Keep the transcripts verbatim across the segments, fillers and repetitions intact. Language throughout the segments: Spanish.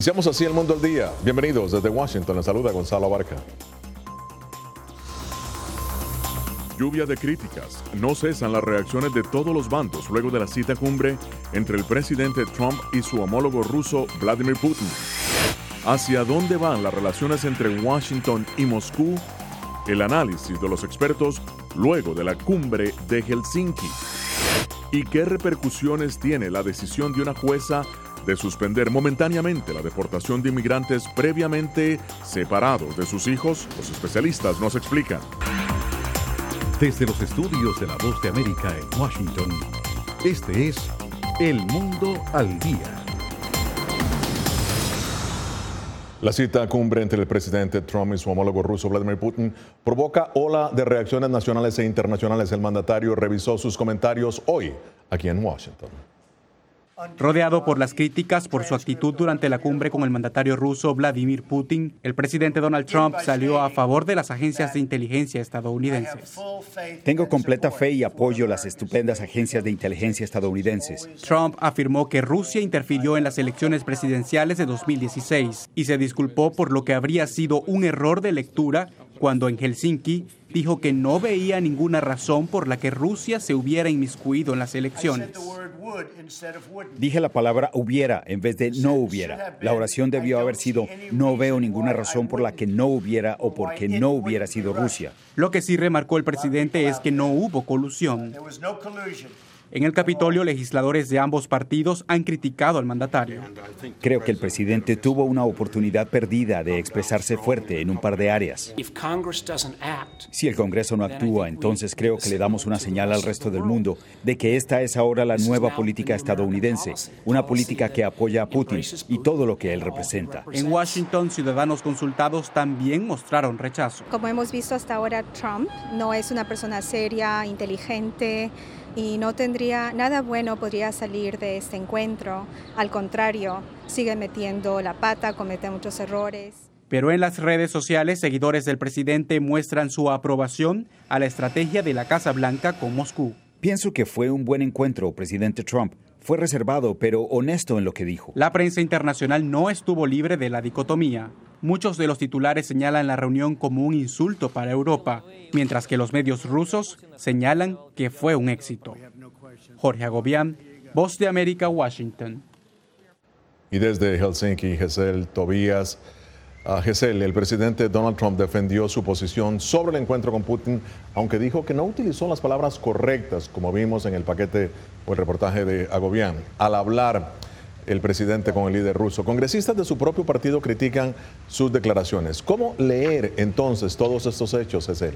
Iniciamos así el Mundo al Día. Bienvenidos desde Washington. Les saluda Gonzalo Abarca. Lluvia de críticas. No cesan las reacciones de todos los bandos luego de la cita cumbre entre el presidente Trump y su homólogo ruso Vladimir Putin. ¿Hacia dónde van las relaciones entre Washington y Moscú? El análisis de los expertos luego de la cumbre de Helsinki. ¿Y qué repercusiones tiene la decisión de una jueza de suspender momentáneamente la deportación de inmigrantes previamente separados de sus hijos? Los especialistas nos explican. Desde los estudios de La Voz de América en Washington, este es El Mundo al Día. La cita cumbre entre el presidente Trump y su homólogo ruso Vladimir Putin provoca ola de reacciones nacionales e internacionales. El mandatario revisó sus comentarios hoy aquí en Washington. Rodeado por las críticas por su actitud durante la cumbre con el mandatario ruso Vladimir Putin, el presidente Donald Trump salió a favor de las agencias de inteligencia estadounidenses. Tengo completa fe y apoyo a las estupendas agencias de inteligencia estadounidenses. Trump afirmó que Rusia interfirió en las elecciones presidenciales de dos mil dieciséis y se disculpó por lo que habría sido un error de lectura cuando en Helsinki dijo que no veía ninguna razón por la que Rusia se hubiera inmiscuido en las elecciones. Dije la palabra hubiera en vez de no hubiera. La oración debió haber sido no veo ninguna razón por la que no hubiera o porque no hubiera sido Rusia. Lo que sí remarcó el presidente es que no hubo colusión. En el Capitolio, legisladores de ambos partidos han criticado al mandatario. Creo que el presidente tuvo una oportunidad perdida de expresarse fuerte en un par de áreas. Si el Congreso no actúa, entonces creo que le damos una señal al resto del mundo de que esta es ahora la nueva política estadounidense, una política que apoya a Putin y todo lo que él representa. En Washington, ciudadanos consultados también mostraron rechazo. Como hemos visto hasta ahora, Trump no es una persona seria, inteligente, y no tendría nada bueno podría salir de este encuentro. Al contrario, sigue metiendo la pata, comete muchos errores. Pero en las redes sociales, seguidores del presidente muestran su aprobación a la estrategia de la Casa Blanca con Moscú. Pienso que fue un buen encuentro, presidente Trump. Fue reservado, pero honesto en lo que dijo. La prensa internacional no estuvo libre de la dicotomía. Muchos de los titulares señalan la reunión como un insulto para Europa, mientras que los medios rusos señalan que fue un éxito. Jorge Agobián, Voz de América, Washington. Y desde Helsinki, Gesell Tobías. Uh, Gesell, el presidente Donald Trump defendió su posición sobre el encuentro con Putin, aunque dijo que no utilizó las palabras correctas, como vimos en el paquete o el reportaje de Agobián. Al hablar el presidente con el líder ruso, congresistas de su propio partido critican sus declaraciones. ¿Cómo leer entonces todos estos hechos, Gesell?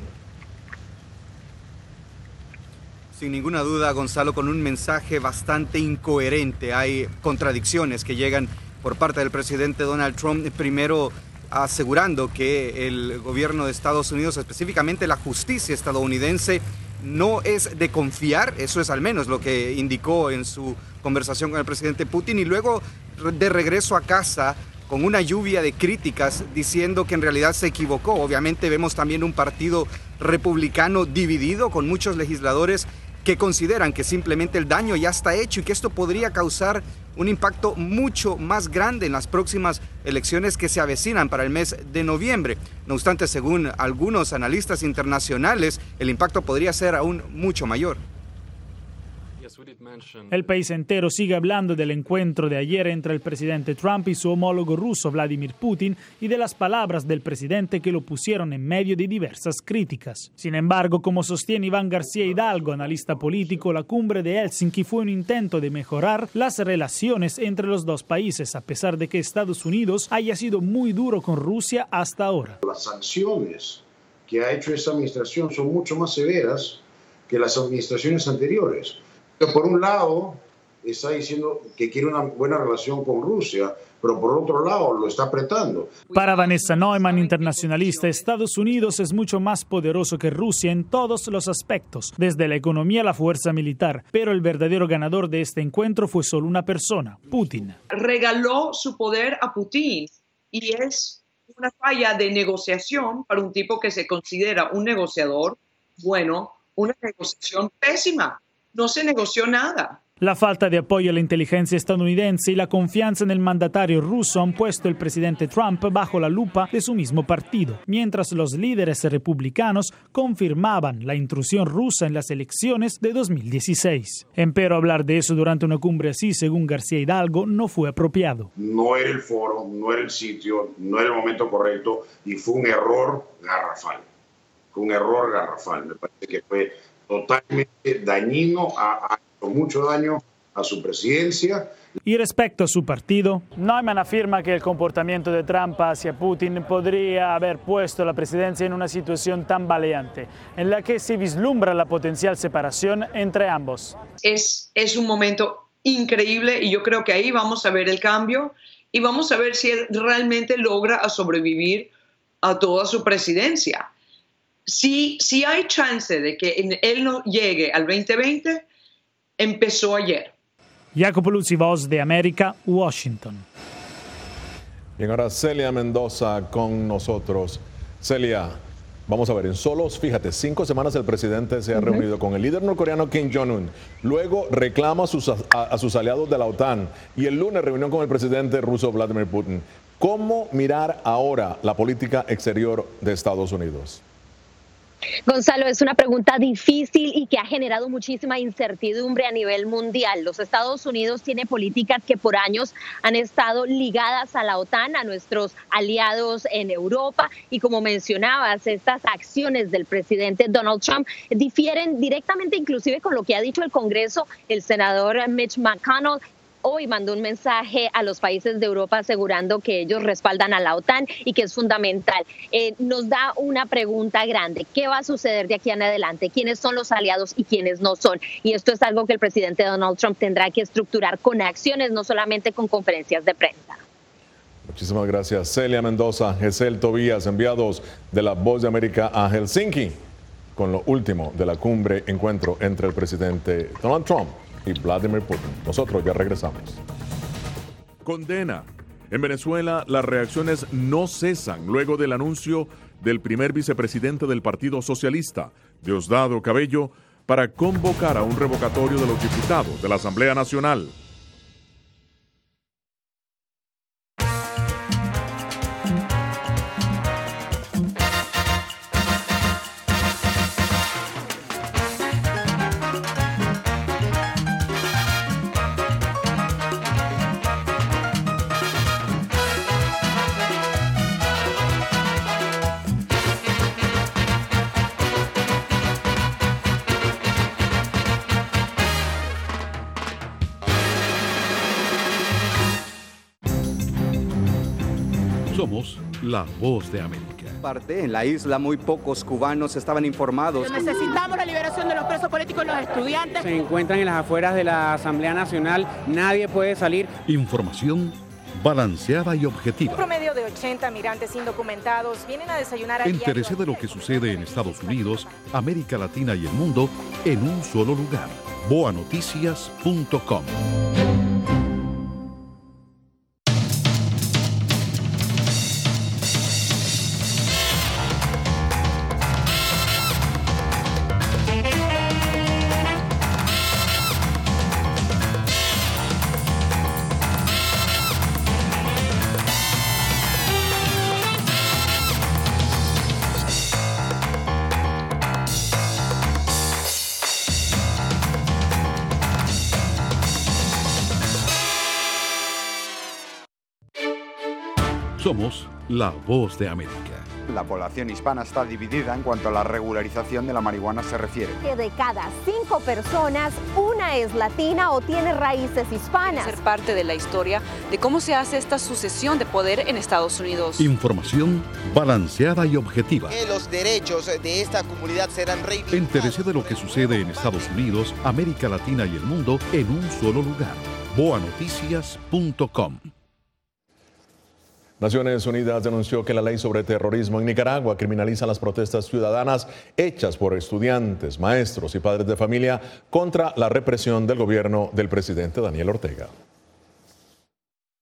Sin ninguna duda, Gonzalo, con un mensaje bastante incoherente. Hay contradicciones que llegan por parte del presidente Donald Trump, primero asegurando que el gobierno de Estados Unidos, específicamente la justicia estadounidense, no es de confiar, eso es al menos lo que indicó en su conversación con el presidente Putin, y luego de regreso a casa con una lluvia de críticas diciendo que en realidad se equivocó. Obviamente vemos también un partido republicano dividido con muchos legisladores que consideran que simplemente el daño ya está hecho y que esto podría causar un impacto mucho más grande en las próximas elecciones que se avecinan para el mes de noviembre. No obstante, según algunos analistas internacionales, el impacto podría ser aún mucho mayor. El país entero sigue hablando del encuentro de ayer entre el presidente Trump y su homólogo ruso Vladimir Putin y de las palabras del presidente que lo pusieron en medio de diversas críticas. Sin embargo, como sostiene Iván García Hidalgo, analista político, la cumbre de Helsinki fue un intento de mejorar las relaciones entre los dos países, a pesar de que Estados Unidos haya sido muy duro con Rusia hasta ahora. Las sanciones que ha hecho esta administración son mucho más severas que las administraciones anteriores. Por un lado, está diciendo que quiere una buena relación con Rusia, pero por otro lado lo está apretando. Para Vanessa Neumann, internacionalista, Estados Unidos es mucho más poderoso que Rusia en todos los aspectos, desde la economía a la fuerza militar. Pero el verdadero ganador de este encuentro fue solo una persona, Putin. Regaló su poder a Putin y es una falla de negociación para un tipo que se considera un negociador. Bueno, una negociación pésima. No se negoció nada. La falta de apoyo a la inteligencia estadounidense y la confianza en el mandatario ruso han puesto al presidente Trump bajo la lupa de su mismo partido, mientras los líderes republicanos confirmaban la intrusión rusa en las elecciones de dos mil dieciséis. Empero hablar de eso durante una cumbre así, según García Hidalgo, no fue apropiado. No era el foro, no era el sitio, no era el momento correcto y fue un error garrafal. Fue un error garrafal. Me parece que fue totalmente dañino, ha hecho mucho daño a su presidencia. Y respecto a su partido, Neumann afirma que el comportamiento de Trump hacia Putin podría haber puesto a la presidencia en una situación tambaleante, en la que se vislumbra la potencial separación entre ambos. Es, es un momento increíble y yo creo que ahí vamos a ver el cambio y vamos a ver si él realmente logra sobrevivir a toda su presidencia. Si, si hay chance de que él no llegue al veinte veinte, empezó ayer. Jacopo Luzzi, Voz de América, Washington. Bien, ahora Celia Mendoza con nosotros. Celia, vamos a ver, en solos, fíjate, cinco semanas el presidente se ha uh-huh. reunido con el líder norcoreano Kim Jong-un, luego reclama a sus, a, a sus aliados de la OTAN y el lunes reunión con el presidente ruso Vladimir Putin. ¿Cómo mirar ahora la política exterior de Estados Unidos? Gonzalo, es una pregunta difícil y que ha generado muchísima incertidumbre a nivel mundial. Los Estados Unidos tiene políticas que por años han estado ligadas a la OTAN, a nuestros aliados en Europa, y como mencionabas, estas acciones del presidente Donald Trump difieren directamente inclusive con lo que ha dicho el Congreso. El senador Mitch McConnell hoy mandó un mensaje a los países de Europa asegurando que ellos respaldan a la OTAN y que es fundamental. Eh, nos da una pregunta grande. ¿Qué va a suceder de aquí en adelante? ¿Quiénes son los aliados y quiénes no son? Y esto es algo que el presidente Donald Trump tendrá que estructurar con acciones, no solamente con conferencias de prensa. Muchísimas gracias. Celia Mendoza, Gesell Tobías, enviados de La Voz de América a Helsinki, con lo último de la cumbre encuentro entre el presidente Donald Trump y Vladimir Putin. Nosotros ya regresamos. Condena. En Venezuela, las reacciones no cesan luego del anuncio del primer vicepresidente del Partido Socialista, Diosdado Cabello, para convocar a un revocatorio de los diputados de la Asamblea Nacional. Somos La Voz de América. Parte en la isla muy pocos cubanos estaban informados. Necesitamos la liberación de los presos políticos y los estudiantes. Se encuentran en las afueras de la Asamblea Nacional, nadie puede salir. Información balanceada y objetiva. Un promedio de ochenta migrantes indocumentados vienen a desayunar a Entérese de lo que sucede en Estados Unidos, América Latina y el mundo en un solo lugar. boa noticias punto com. Somos La Voz de América. La población hispana está dividida en cuanto a la regularización de la marihuana se refiere. Que de cada cinco personas, una es latina o tiene raíces hispanas. Ser parte de la historia de cómo se hace esta sucesión de poder en Estados Unidos. Información balanceada y objetiva. Que los derechos de esta comunidad serán reivindicados. Entérese de lo que sucede en Estados Unidos, América Latina y el mundo en un solo lugar. boa noticias punto com. Naciones Unidas denunció que la ley sobre terrorismo en Nicaragua criminaliza las protestas ciudadanas hechas por estudiantes, maestros y padres de familia contra la represión del gobierno del presidente Daniel Ortega.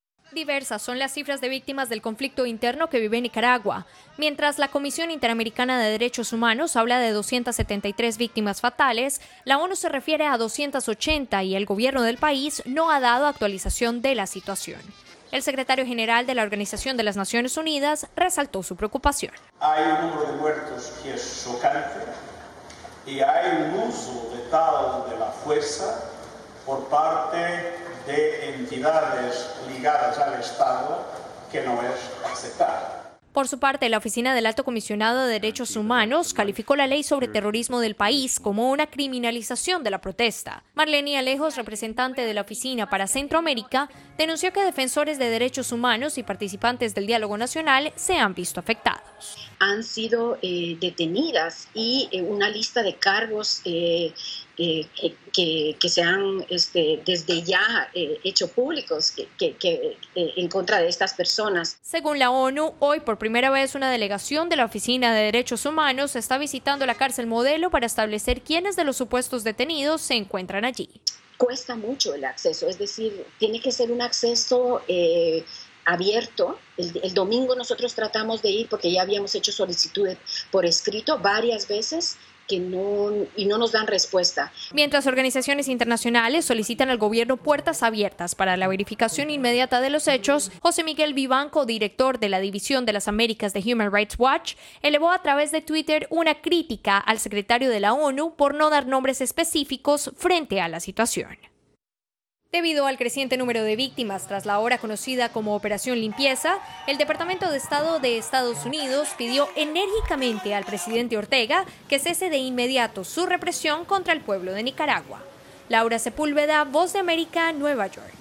diversas son las cifras de víctimas del conflicto interno que vive Nicaragua. Mientras la Comisión Interamericana de Derechos Humanos habla de doscientas setenta y tres víctimas fatales, la ONU se refiere a doscientas ochenta y el gobierno del país no ha dado actualización de la situación. El secretario general de la Organización de las Naciones Unidas resaltó su preocupación. Hay un número de muertos que es chocante y hay un uso letal de la fuerza por parte de entidades ligadas al Estado que no es aceptable. Por su parte, la Oficina del Alto Comisionado de Derechos Humanos calificó la ley sobre terrorismo del país como una criminalización de la protesta. Marlene Alejos, representante de la Oficina para Centroamérica, denunció que defensores de derechos humanos y participantes del diálogo nacional se han visto afectados. Han sido eh, detenidas y eh, una lista de cargos eh, eh, que, que se han este, desde ya eh, hecho públicos que, que, que, eh, en contra de estas personas. Según la ONU, hoy por primera vez una delegación de la Oficina de Derechos Humanos está visitando la cárcel modelo para establecer quiénes de los supuestos detenidos se encuentran allí. Cuesta mucho el acceso, es decir, tiene que ser un acceso eh, abierto. El, el domingo nosotros tratamos de ir porque ya habíamos hecho solicitudes por escrito varias veces que no, y no nos dan respuesta. Mientras organizaciones internacionales solicitan al gobierno puertas abiertas para la verificación inmediata de los hechos, José Miguel Vivanco, director de la División de las Américas de Human Rights Watch, elevó a través de Twitter una crítica al secretario de la ONU por no dar nombres específicos frente a la situación. Debido al creciente número de víctimas tras la ahora conocida como Operación Limpieza, el Departamento de Estado de Estados Unidos pidió enérgicamente al presidente Ortega que cese de inmediato su represión contra el pueblo de Nicaragua. Laura Sepúlveda, Voz de América, Nueva York.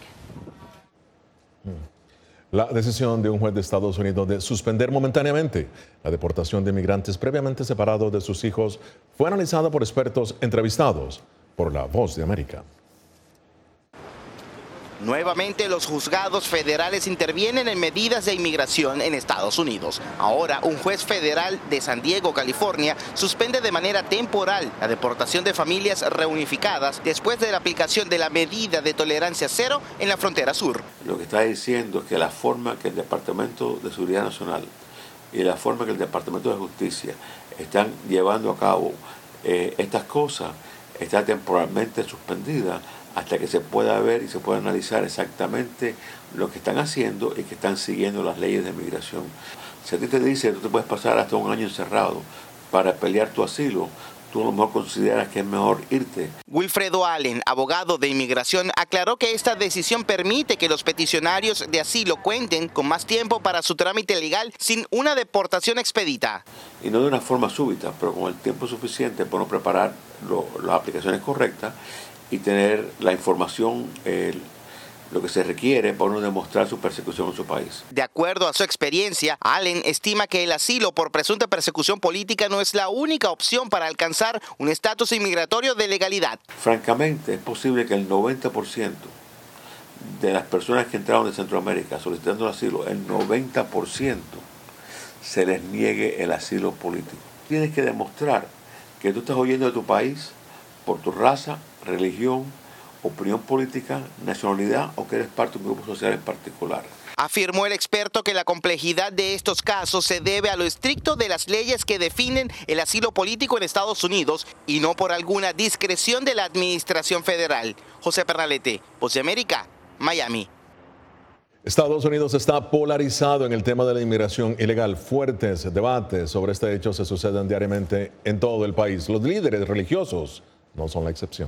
La decisión de un juez de Estados Unidos de suspender momentáneamente la deportación de inmigrantes previamente separados de sus hijos fue analizada por expertos entrevistados por la Voz de América. Nuevamente los juzgados federales intervienen en medidas de inmigración en Estados Unidos. Ahora un juez federal de San Diego, California, suspende de manera temporal la deportación de familias reunificadas después de la aplicación de la medida de tolerancia cero en la frontera sur. Lo que está diciendo es que la forma que el Departamento de Seguridad Nacional y la forma que el Departamento de Justicia están llevando a cabo eh, estas cosas está temporalmente suspendida hasta que se pueda ver y se pueda analizar exactamente lo que están haciendo y que están siguiendo las leyes de migración. Si a ti te dice que tú te puedes pasar hasta un año encerrado para pelear tu asilo, tú a lo mejor consideras que es mejor irte. Wilfredo Allen, abogado de inmigración, aclaró que esta decisión permite que los peticionarios de asilo cuenten con más tiempo para su trámite legal sin una deportación expedita. Y no de una forma súbita, pero con el tiempo suficiente para preparar lo, las aplicaciones correctas y tener la información, eh, lo que se requiere para uno demostrar su persecución en su país. De acuerdo a su experiencia, Allen estima que el asilo por presunta persecución política no es la única opción para alcanzar un estatus inmigratorio de legalidad. Francamente, es posible que el noventa por ciento de las personas que entraron de Centroamérica solicitando el asilo, el noventa por ciento se les niegue el asilo político. Tienes que demostrar que tú estás huyendo de tu país por tu raza, religión, opinión política, nacionalidad o que eres parte de un grupo social en particular. Afirmó el experto que la complejidad de estos casos se debe a lo estricto de las leyes que definen el asilo político en Estados Unidos y no por alguna discreción de la administración federal. José Pernalete, Voz de América, Miami. Estados Unidos está polarizado en el tema de la inmigración ilegal. Fuertes debates sobre este hecho se suceden diariamente en todo el país. Los líderes religiosos no son la excepción.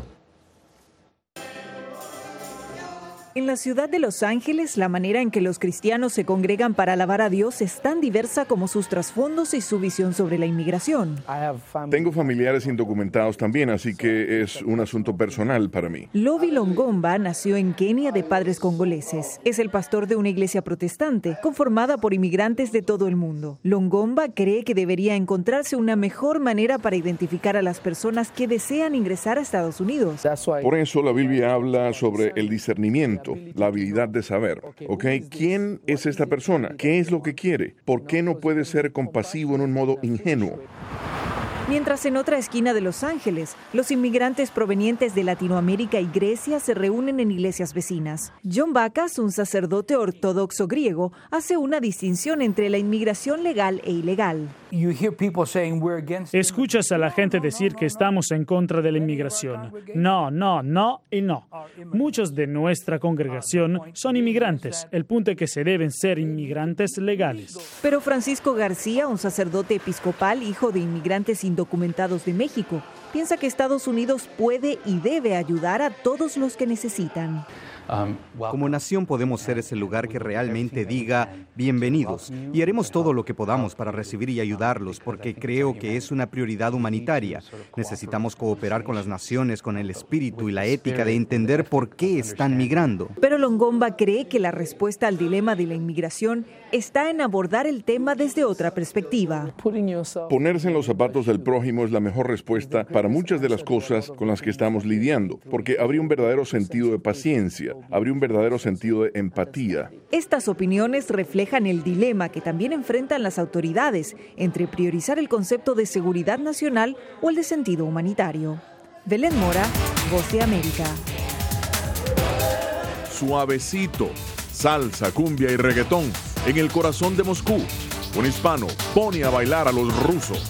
En la ciudad de Los Ángeles, la manera en que los cristianos se congregan para alabar a Dios es tan diversa como sus trasfondos y su visión sobre la inmigración. Tengo familiares indocumentados también, así que es un asunto personal para mí. Lovi Longomba nació en Kenia de padres congoleses. Es el pastor de una iglesia protestante, conformada por inmigrantes de todo el mundo. Longomba cree que debería encontrarse una mejor manera para identificar a las personas que desean ingresar a Estados Unidos. Por eso la Biblia habla sobre el discernimiento, la habilidad de saber, ¿ok? ¿Quién es esta persona? ¿Qué es lo que quiere? ¿Por qué no puede ser compasivo en un modo ingenuo? Mientras en otra esquina de Los Ángeles, los inmigrantes provenientes de Latinoamérica y Grecia se reúnen en iglesias vecinas. John Backus, un sacerdote ortodoxo griego, hace una distinción entre la inmigración legal e ilegal. Escuchas a la gente decir que estamos en contra de la inmigración. No, no, no y no. Muchos de nuestra congregación son inmigrantes. El punto es que se deben ser inmigrantes legales. Pero Francisco García, un sacerdote episcopal, hijo de inmigrantes indocumentados de México, piensa que Estados Unidos puede y debe ayudar a todos los que necesitan. Como nación podemos ser ese lugar que realmente diga bienvenidos y haremos todo lo que podamos para recibir y ayudarlos porque creo que es una prioridad humanitaria. Necesitamos cooperar con las naciones con el espíritu y la ética de entender por qué están migrando. Pero Longomba cree que la respuesta al dilema de la inmigración está en abordar el tema desde otra perspectiva. Ponerse en los zapatos del prójimo es la mejor respuesta para muchas de las cosas con las que estamos lidiando, porque habría un verdadero sentido de paciencia. Habría un verdadero sentido de empatía. Estas opiniones reflejan el dilema que también enfrentan las autoridades entre priorizar el concepto de seguridad nacional o el de sentido humanitario. Belén Mora, Voz de América. Suavecito, salsa, cumbia y reggaetón en el corazón de Moscú. Un hispano pone a bailar a los rusos.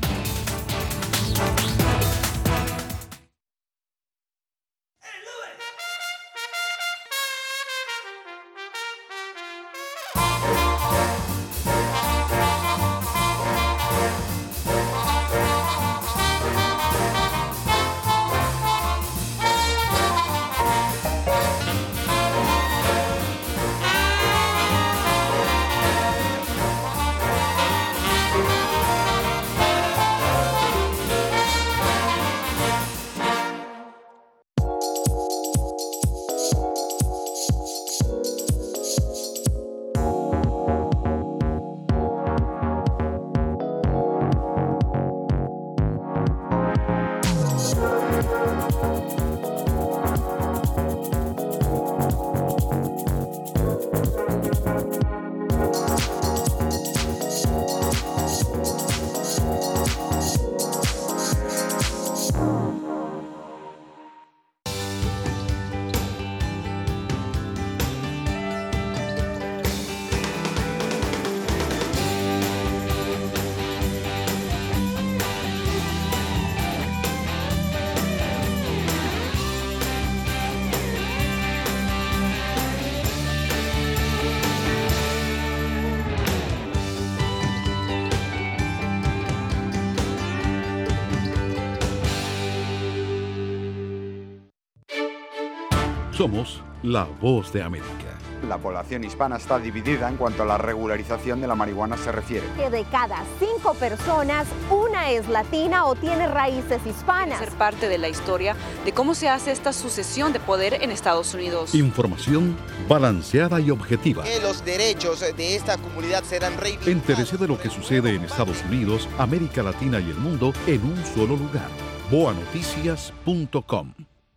Somos la Voz de América. La población hispana está dividida en cuanto a la regularización de la marihuana se refiere. Que de cada cinco personas, una es latina o tiene raíces hispanas. Ser parte de la historia de cómo se hace esta sucesión de poder en Estados Unidos. Información balanceada y objetiva. Que los derechos de esta comunidad serán reivindicados. Entérese de lo que sucede en Estados Unidos, América Latina y el mundo en un solo lugar. boa noticias punto com.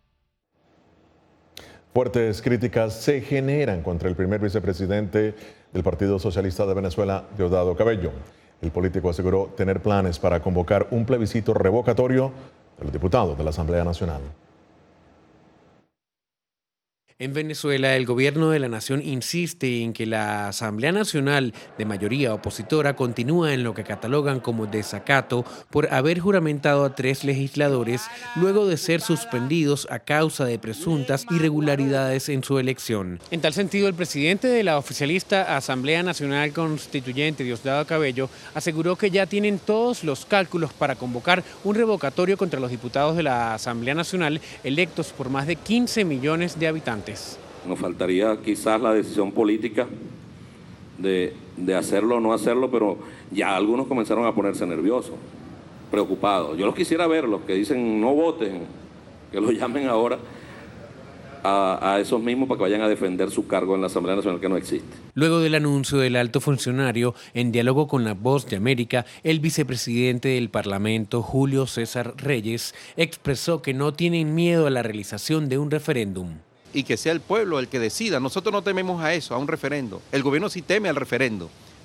Fuertes críticas se generan contra el primer vicepresidente del Partido Socialista de Venezuela, Diosdado Cabello. El político aseguró tener planes para convocar un plebiscito revocatorio de los diputados de la Asamblea Nacional. En Venezuela, el gobierno de la nación insiste en que la Asamblea Nacional de mayoría opositora continúa en lo que catalogan como desacato por haber juramentado a tres legisladores luego de ser suspendidos a causa de presuntas irregularidades en su elección. En tal sentido, el presidente de la oficialista Asamblea Nacional Constituyente, Diosdado Cabello, aseguró que ya tienen todos los cálculos para convocar un revocatorio contra los diputados de la Asamblea Nacional electos por más de quince millones de habitantes. Nos faltaría quizás la decisión política de, de hacerlo o no hacerlo, pero ya algunos comenzaron a ponerse nerviosos, preocupados. Yo los quisiera ver, los que dicen no voten, que los llamen ahora a, a esos mismos para que vayan a defender su cargo en la Asamblea Nacional que no existe. Luego del anuncio del alto funcionario, en diálogo con La Voz de América, el vicepresidente del Parlamento, Julio César Reyes, expresó que no tienen miedo a la realización de un referéndum. Y que sea el pueblo el que decida. Nosotros no tememos a eso, a un referendo. El gobierno sí teme al referendo,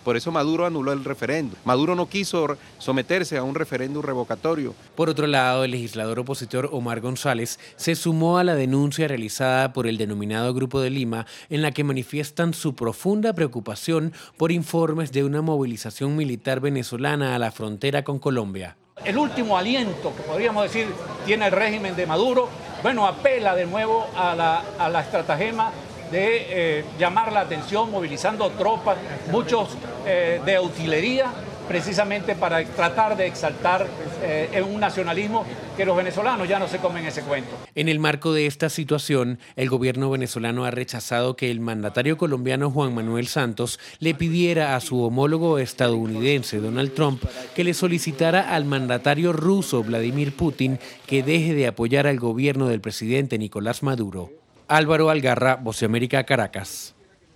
Por eso Maduro anuló el referendo. Maduro no quiso someterse a un referéndum revocatorio. Por otro lado, el legislador opositor Omar González se sumó a la denuncia realizada por el denominado Grupo de Lima, en la que manifiestan su profunda preocupación por informes de una movilización militar venezolana a la frontera con Colombia. El último aliento que podríamos decir tiene el régimen de Maduro, bueno, apela de nuevo a la, a la estratagema de eh, llamar la atención, movilizando tropas, muchos eh, de utilería, precisamente para tratar de exaltar eh, un nacionalismo que los venezolanos ya no se comen ese cuento. En el marco de esta situación, el gobierno venezolano ha rechazado que el mandatario colombiano Juan Manuel Santos le pidiera a su homólogo estadounidense Donald Trump que le solicitara al mandatario ruso Vladimir Putin que deje de apoyar al gobierno del presidente Nicolás Maduro. Álvaro Algarra, Voz de América, Caracas.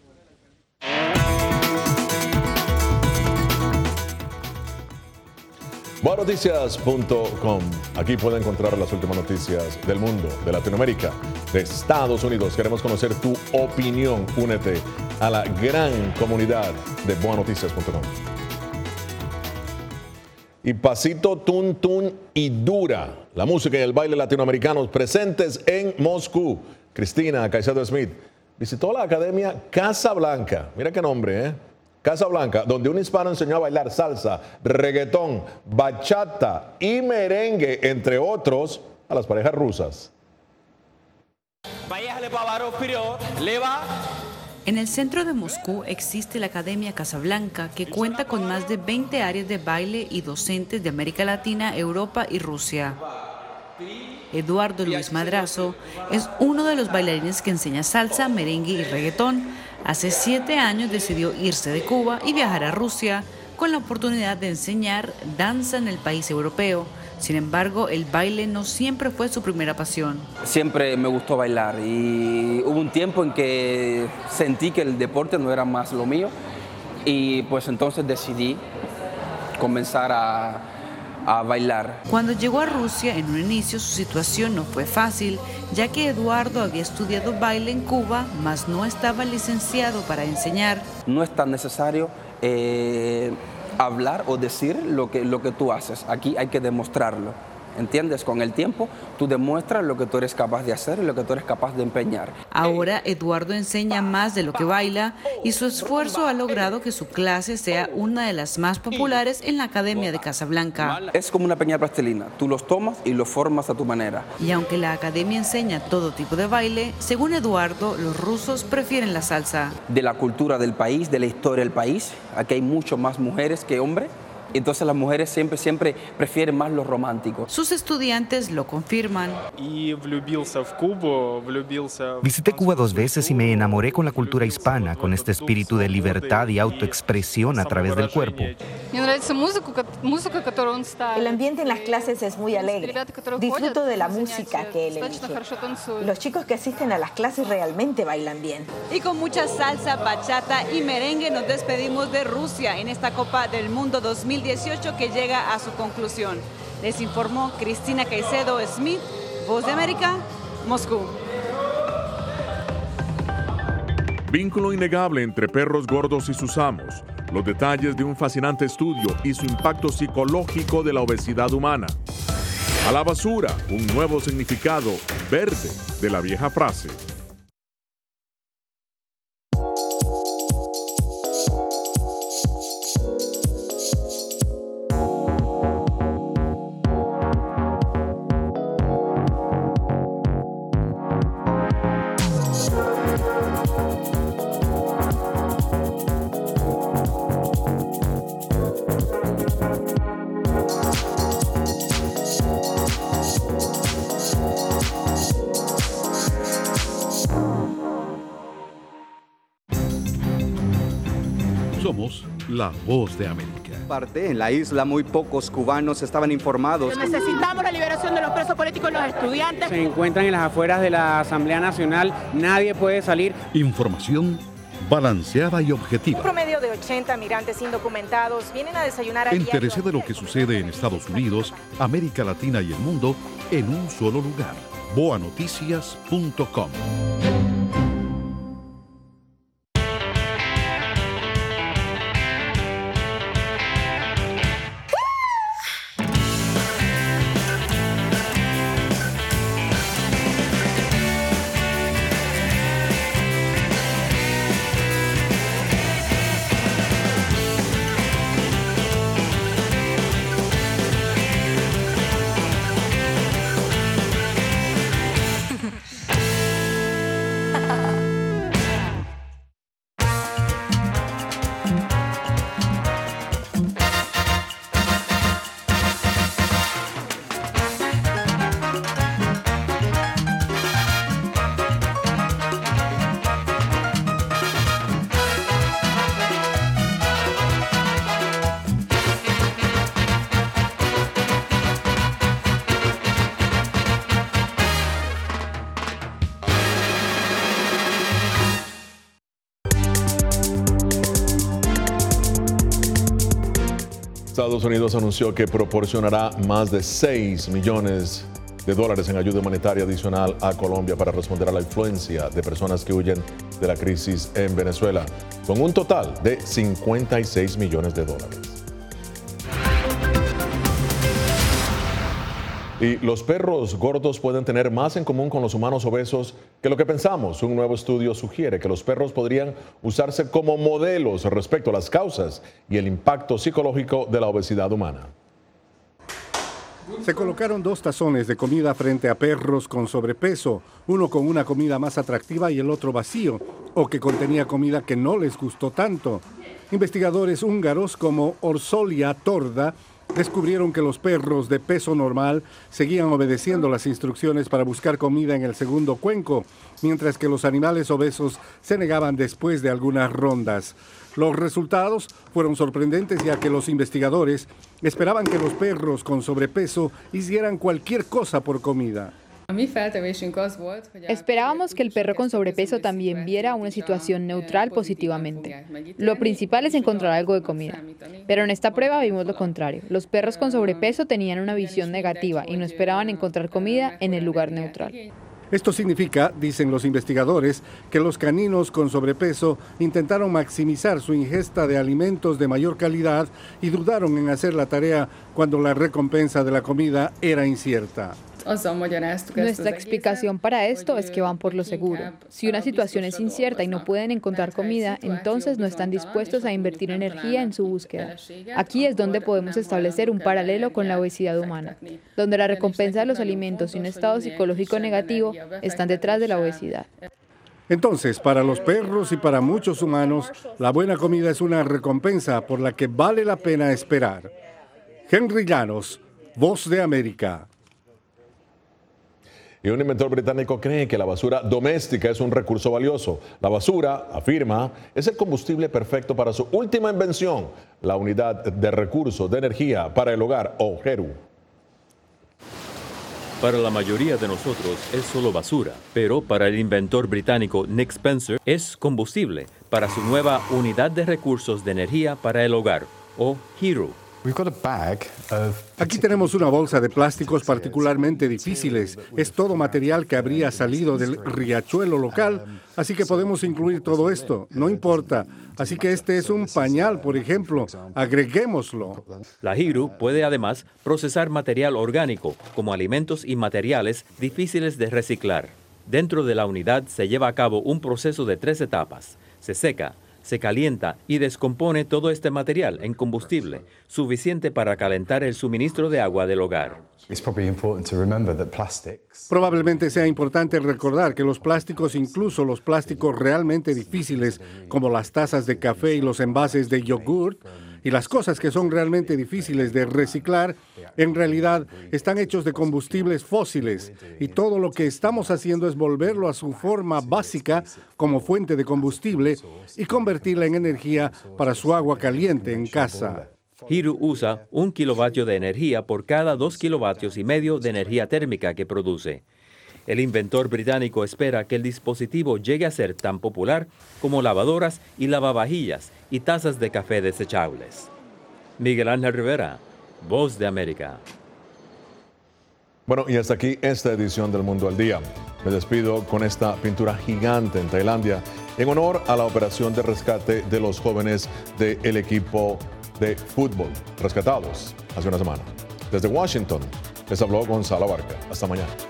Buenoticias punto com. Aquí puede encontrar las últimas noticias del mundo, de Latinoamérica, de Estados Unidos. Queremos conocer tu opinión. Únete a la gran comunidad de buenoticias punto com. Y pasito, tun, tun y dura. La música y el baile latinoamericanos presentes en Moscú. Cristina Caicedo Smith visitó la Academia Casablanca. Mira qué nombre, ¿eh? Casablanca, donde un hispano enseñó a bailar salsa, reggaetón, bachata y merengue, entre otros, a las parejas rusas. En el centro de Moscú existe la Academia Casablanca, que cuenta con más de veinte áreas de baile y docentes de América Latina, Europa y Rusia. Eduardo Luis Madrazo es uno de los bailarines que enseña salsa, merengue y reggaetón. Hace siete años decidió irse de Cuba y viajar a Rusia con la oportunidad de enseñar danza en el país europeo. Sin embargo, el baile no siempre fue su primera pasión. Siempre me gustó bailar y hubo un tiempo en que sentí que el deporte no era más lo mío y pues entonces decidí comenzar a... a bailar. Cuando llegó a Rusia, en un inicio su situación no fue fácil, ya que Eduardo había estudiado baile en Cuba, mas no estaba licenciado para enseñar. No es tan necesario eh, hablar o decir lo que, lo que tú haces, aquí hay que demostrarlo. ¿Entiendes? Con el tiempo tú demuestras lo que tú eres capaz de hacer y lo que tú eres capaz de empeñar. Ahora Eduardo enseña más de lo que baila y su esfuerzo ha logrado que su clase sea una de las más populares en la Academia de Casablanca. Es como una pequeña plastilina, tú los tomas y los formas a tu manera. Y aunque la academia enseña todo tipo de baile, según Eduardo, los rusos prefieren la salsa. De la cultura del país, de la historia del país, aquí hay mucho más mujeres que hombres. Entonces las mujeres siempre, siempre prefieren más lo romántico. Sus estudiantes lo confirman. Visité Cuba dos veces y me enamoré con la cultura hispana, con este espíritu de libertad y autoexpresión a través del cuerpo. El ambiente en las clases es muy alegre. Disfruto de la música que él elige. Los chicos que asisten a las clases realmente bailan bien. Y con mucha salsa, bachata y merengue nos despedimos de Rusia en esta Copa del Mundo dos mil dieciocho que llega a su conclusión. Les informó Cristina Caicedo Smith, Voz de América, Moscú. Vínculo innegable entre perros gordos y sus amos, los detalles de un fascinante estudio y su impacto psicológico de la obesidad humana. A la basura, un nuevo significado verde de la vieja frase. Somos la Voz de América. Parte en la isla, muy pocos cubanos estaban informados. Necesitamos la liberación de los presos políticos y los estudiantes. Se encuentran en las afueras de la Asamblea Nacional, nadie puede salir. Información balanceada y objetiva. Un promedio de ochenta migrantes indocumentados vienen a desayunar a Entérese de lo que sucede en Estados Unidos, América Latina y el mundo en un solo lugar. boa noticias punto com. Estados Unidos anunció que proporcionará más de seis millones de dólares en ayuda humanitaria adicional a Colombia para responder a la influencia de personas que huyen de la crisis en Venezuela, con un total de cincuenta y seis millones de dólares. Y los perros gordos pueden tener más en común con los humanos obesos que lo que pensamos. Un nuevo estudio sugiere que los perros podrían usarse como modelos respecto a las causas y el impacto psicológico de la obesidad humana. Se colocaron dos tazones de comida frente a perros con sobrepeso, uno con una comida más atractiva y el otro vacío, o que contenía comida que no les gustó tanto. Investigadores húngaros como Orsolia Torda descubrieron que los perros de peso normal seguían obedeciendo las instrucciones para buscar comida en el segundo cuenco, mientras que los animales obesos se negaban después de algunas rondas. Los resultados fueron sorprendentes, ya que los investigadores esperaban que los perros con sobrepeso hicieran cualquier cosa por comida. Esperábamos que el perro con sobrepeso también viera una situación neutral positivamente. Lo principal es encontrar algo de comida. Pero en esta prueba vimos lo contrario. Los perros con sobrepeso tenían una visión negativa y no esperaban encontrar comida en el lugar neutral. Esto significa, dicen los investigadores, que los caninos con sobrepeso intentaron maximizar su ingesta de alimentos de mayor calidad y dudaron en hacer la tarea cuando la recompensa de la comida era incierta. Nuestra explicación para esto es que van por lo seguro. Si una situación es incierta y no pueden encontrar comida, entonces no están dispuestos a invertir energía en su búsqueda. Aquí es donde podemos establecer un paralelo con la obesidad humana, donde la recompensa de los alimentos y un estado psicológico negativo están detrás de la obesidad. Entonces, para los perros y para muchos humanos, la buena comida es una recompensa por la que vale la pena esperar. Henry Llanos, Voz de América. Y un inventor británico cree que la basura doméstica es un recurso valioso. La basura, afirma, es el combustible perfecto para su última invención, la unidad de recursos de energía para el hogar, o H E R U. Para la mayoría de nosotros es solo basura, pero para el inventor británico Nick Spencer es combustible para su nueva unidad de recursos de energía para el hogar, o H E R U. Aquí tenemos una bolsa de plásticos particularmente difíciles. Es todo material que habría salido del riachuelo local, así que podemos incluir todo esto. No importa. Así que este es un pañal, por ejemplo. Agreguémoslo. La H E R U puede además procesar material orgánico, como alimentos y materiales difíciles de reciclar. Dentro de la unidad se lleva a cabo un proceso de tres etapas. Se seca, se calienta y descompone todo este material en combustible, suficiente para calentar el suministro de agua del hogar. Probablemente sea importante recordar que los plásticos, incluso los plásticos realmente difíciles, como las tazas de café y los envases de yogurt, y las cosas que son realmente difíciles de reciclar, en realidad están hechos de combustibles fósiles, y todo lo que estamos haciendo es volverlo a su forma básica como fuente de combustible y convertirla en energía para su agua caliente en casa. H E R U usa un kilovatio de energía por cada dos kilovatios y medio de energía térmica que produce. El inventor británico espera que el dispositivo llegue a ser tan popular como lavadoras y lavavajillas y tazas de café desechables. Miguel Ángel Rivera, Voz de América. Bueno, y hasta aquí esta edición del Mundo al Día. Me despido con esta pintura gigante en Tailandia en honor a la operación de rescate de los jóvenes del equipo de fútbol rescatados hace una semana. Desde Washington, les habló Gonzalo Barca. Hasta mañana.